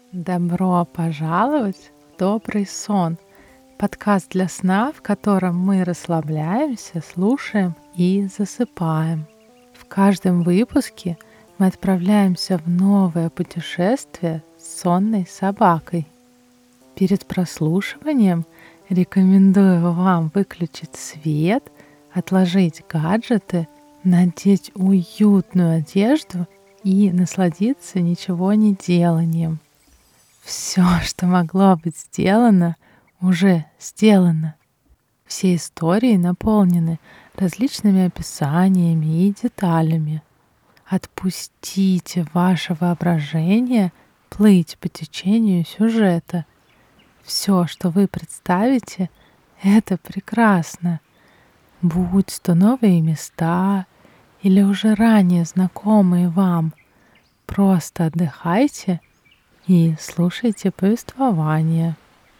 Добро пожаловать в добрый сон. Подкаст для сна, в котором мы расслабляемся, слушаем и засыпаем. В каждом выпуске мы отправляемся в новое путешествие с сонной собакой. Перед прослушиванием рекомендую вам выключить свет, отложить гаджеты, надеть уютную одежду и насладиться ничего не деланием. Все, что могло быть сделано, уже сделано. Все истории наполнены различными описаниями и деталями. Отпустите ваше воображение плыть по течению сюжета. Все, что вы представите, это прекрасно. Будь то новые места или уже ранее знакомые вам. Просто отдыхайте и слушайте повествование.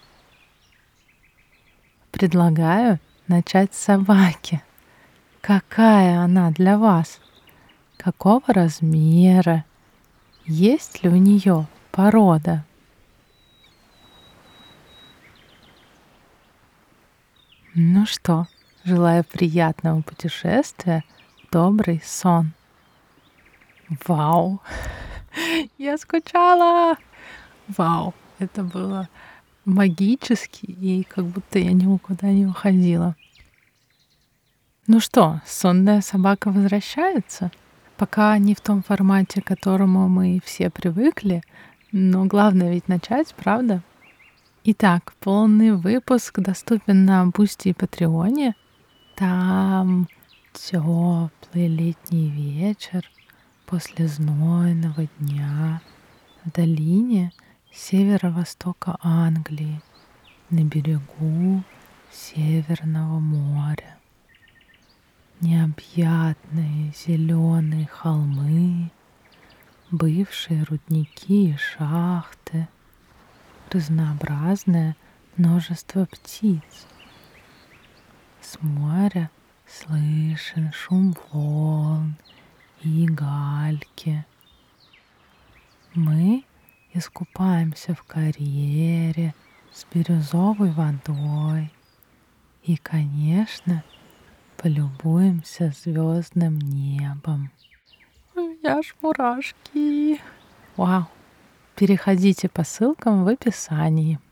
Предлагаю начать с собаки. Какая она для вас? Какого размера? Есть ли у нее порода? Ну что, желаю приятного путешествия в добрый сон. Вау! Я скучала! Вау! Это было магически, и как будто я никуда не уходила. Ну что, сонная собака возвращается? Пока не в том формате, к которому мы все привыкли, но главное ведь начать, правда? Итак, полный выпуск доступен на Бусти и Патреоне. Там теплый летний вечер после знойного дня в долине северо-востока Англии на берегу Северного моря. Необъятные зеленые холмы, бывшие рудники и шахты, разнообразное множество птиц. С моря слышен шум волн и гальки. Мы искупаемся в карьере с бирюзовой водой и, конечно, полюбуемся звездным небом. У меня аж мурашки. Вау! Переходите по ссылкам в описании.